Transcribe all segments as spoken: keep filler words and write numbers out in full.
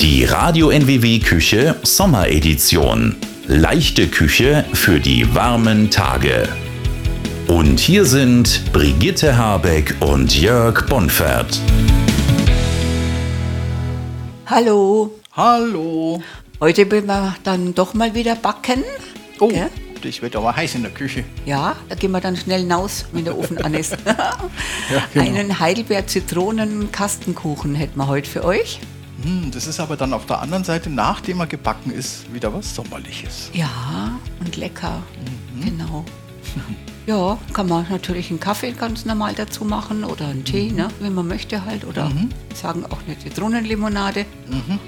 Die Radio N W W Küche Sommeredition. Leichte Küche für die warmen Tage. Und hier sind Brigitte Habeck und Jörg Bonfert. Hallo. Hallo. Heute will wir dann doch mal wieder backen. Oh, Gell? das wird aber heiß in der Küche. Ja, da gehen wir dann schnell hinaus, wenn der Ofen an ist. Ja, genau. Einen Heidelbeer-Zitronen-Kastenkuchen hätten wir heute für euch. Hm, das ist aber dann auf der anderen Seite, nachdem er gebacken ist, wieder was Sommerliches. Ja, und lecker. Mhm. Genau. Ja, kann man natürlich einen Kaffee ganz normal dazu machen oder einen Tee, mhm. ne, wenn man möchte halt. Oder mhm. sagen auch eine Zitronenlimonade. Mhm.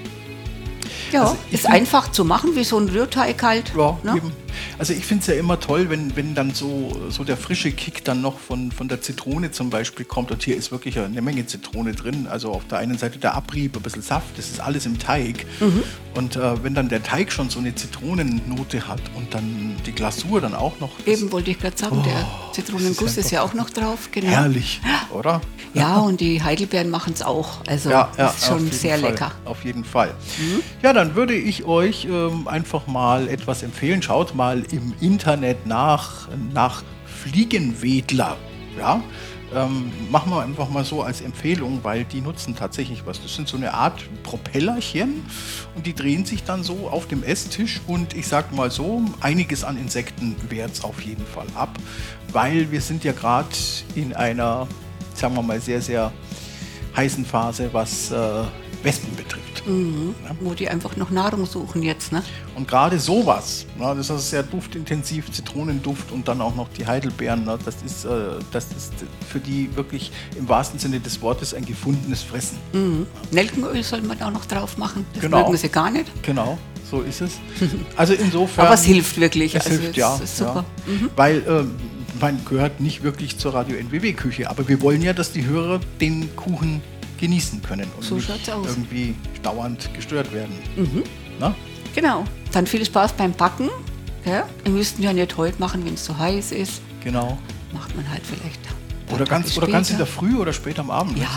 Ja, Also ist find, einfach zu machen, wie so ein Rührteig halt. Ja, ne? eben. Also ich finde es ja immer toll, wenn, wenn dann so, so der frische Kick dann noch von, von der Zitrone zum Beispiel kommt. Und hier ist wirklich eine Menge Zitrone drin. Also auf der einen Seite der Abrieb, ein bisschen Saft, das ist alles im Teig. Mhm. Und äh, wenn dann der Teig schon so eine Zitronennote hat und dann die Glasur dann auch noch. Eben wollte ich gerade sagen, oh, der Zitronenguss ist, ist ja auch noch drauf. Genau. Herrlich, oder? Ja, und die Heidelbeeren machen es auch. Also ja, ja, ist schon sehr Fall, lecker. Auf jeden Fall. Mhm. Ja, dann würde ich euch ähm, einfach mal etwas empfehlen. Schaut mal im Internet nach, nach Fliegenwedler. Ja? Ähm, machen wir einfach mal so als Empfehlung, weil die nutzen tatsächlich was. Das sind so eine Art Propellerchen und die drehen sich dann so auf dem Esstisch und ich sag mal so, einiges an Insekten wehrt es auf jeden Fall ab, weil wir sind ja gerade in einer, sagen wir mal, sehr, sehr heißen Phase, was äh, Wespen betrifft. Mhm. Ja. Wo die einfach noch Nahrung suchen jetzt, ne? Und gerade sowas, ja, das ist sehr duftintensiv, Zitronenduft und dann auch noch die Heidelbeeren, ne, das ist, äh, das ist für die wirklich im wahrsten Sinne des Wortes ein gefundenes Fressen. Mhm. Ja. Nelkenöl soll man auch noch drauf machen, das genau. mögen sie gar nicht. Genau, so ist es. Also insofern... Aber es hilft wirklich. Es also hilft, ja. Ist super. Ja. Mhm. Weil... Äh, man gehört nicht wirklich zur Radio N W W-Küche, aber wir wollen ja, dass die Hörer den Kuchen genießen können und so nicht aus. irgendwie dauernd gestört werden. Mhm. Na? Genau. Dann viel Spaß beim Backen. Ja? Wir müssten ja nicht heute machen, wenn es zu heiß ist. Genau. Macht man halt vielleicht. Oder ganz, oder ganz in der Früh oder spät am Abend. Ja.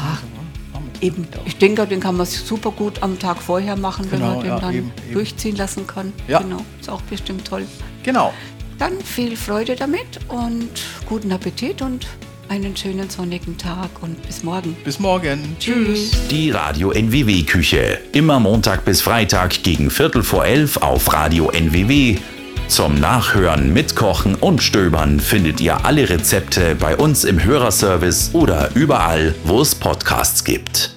Eben. Ich denke, den kann man super gut am Tag vorher machen, wenn genau, man den ja, dann eben, durchziehen eben. lassen kann. Ja. Genau. Ist auch bestimmt toll. Genau. Dann viel Freude damit und guten Appetit und einen schönen sonnigen Tag und bis morgen. Bis morgen. Tschüss. Die Radio N W W Küche. Immer Montag bis Freitag gegen Viertel vor elf auf Radio N W W. Zum Nachhören, Mitkochen und Stöbern findet ihr alle Rezepte bei uns im Hörerservice oder überall, wo es Podcasts gibt.